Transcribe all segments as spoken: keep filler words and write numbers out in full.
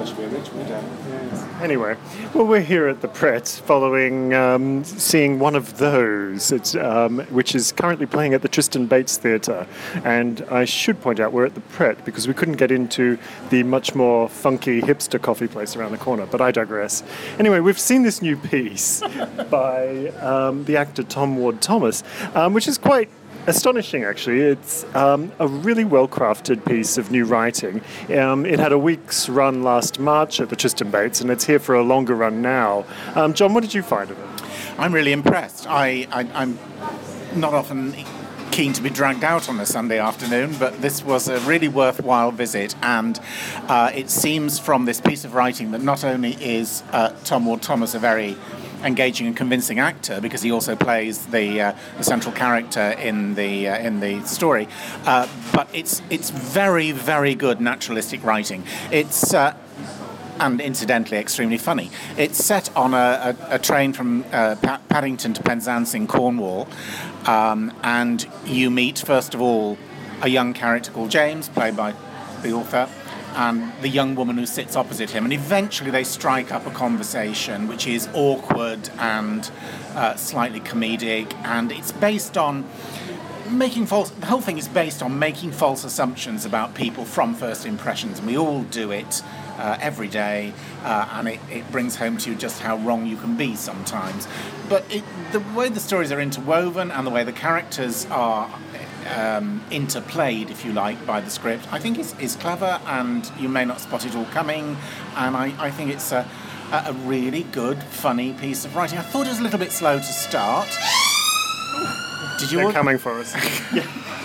should be a ritual, yes. Anyway, well, we're here at the Pret following um, seeing one of those, it's, um, which is currently playing at the Tristan Bates Theatre. And I should point out we're at the Pret because we couldn't get into the much more funky hipster coffee place around the corner, but I digress. Anyway, we've seen this new piece by um, the actor Tom Ward-Thomas, um, which is quite astonishing, actually. It's um, a really well-crafted piece of new writing. Um, it had a week's run last March at the Tristan Bates, and it's here for a longer run now. Um, John, what did you find of it? I'm really impressed. I, I, I'm not often keen to be dragged out on a Sunday afternoon, but this was a really worthwhile visit, and uh, it seems from this piece of writing that not only is uh, Tom Ward-Thomas a very engaging and convincing actor, because he also plays the, uh, the central character in the uh, in the story, uh, but it's it's very very good naturalistic writing. It's uh, and incidentally extremely funny. It's set on a, a, a train from uh, pa- Paddington to Penzance in Cornwall, um, and you meet first of all a young character called James, played by the author, and the young woman who sits opposite him, and eventually they strike up a conversation which is awkward and uh, slightly comedic, and it's based on making false the whole thing is based on making false assumptions about people from first impressions, and we all do it uh, every day, uh, and it, it brings home to you just how wrong you can be sometimes. But it, the way the stories are interwoven and the way the characters are Um, interplayed, if you like, by the script, I think is is clever, and you may not spot it all coming, and I, I think it's a, a really good, funny piece of writing. I thought it was a little bit slow to start. Did you They're order? coming for us. Yeah.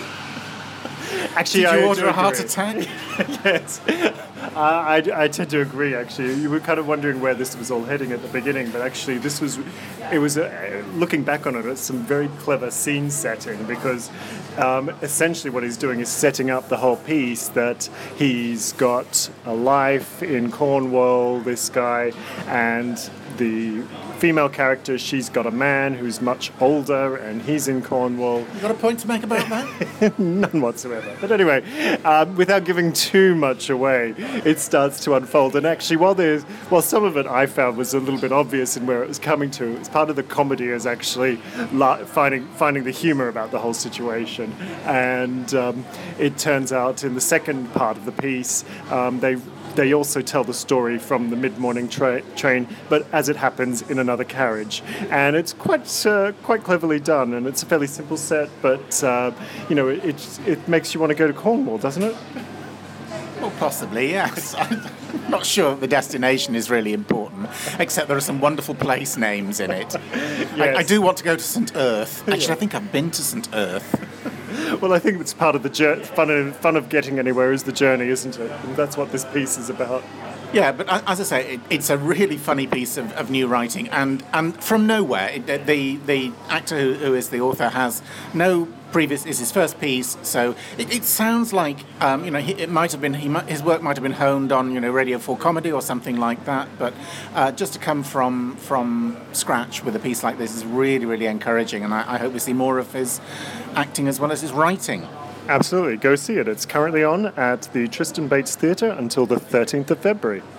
Actually, Did you I order do a heart agree. attack? Yes. Uh, I, I tend to agree, actually. You were kind of wondering where this was all heading at the beginning, but actually this was, it was, uh, looking back on it, it's some very clever scene setting, because um, essentially what he's doing is setting up the whole piece that he's got a life in Cornwall, this guy, and the female character, she's got a man who's much older, and he's in Cornwall. You got a point to make about that? None whatsoever. But anyway, um, without giving too much away, it starts to unfold. And actually, while there's, while some of it I found was a little bit obvious in where it was coming to, it's part of the comedy is actually la- finding finding the humour about the whole situation. And um, it turns out in the second part of the piece, um, they. They also tell the story from the mid-morning tra- train, but as it happens in another carriage, and it's quite uh, quite cleverly done. And it's a fairly simple set, but uh, you know, it, it it makes you want to go to Cornwall, doesn't it? Well, possibly, yes. I'm not sure the destination is really important, except there are some wonderful place names in it. Yes. I, I do want to go to Saint Earth. Actually, Yeah. I think I've been to Saint Earth. Well, I think it's part of the jour- fun of, fun of getting anywhere is the journey, isn't it? And that's what this piece is about. Yeah, but as I say, it, it's a really funny piece of, of new writing, and, and from nowhere, it, the the actor who, who is the author has no previous. It's his first piece, so it, it sounds like um, you know he, it might have been he might, his work might have been honed on you know Radio four comedy or something like that. But uh, just to come from from scratch with a piece like this is really really encouraging, and I, I hope we see more of his acting as well as his writing. Absolutely, go see it. It's currently on at the Tristan Bates Theatre until the thirteenth of February.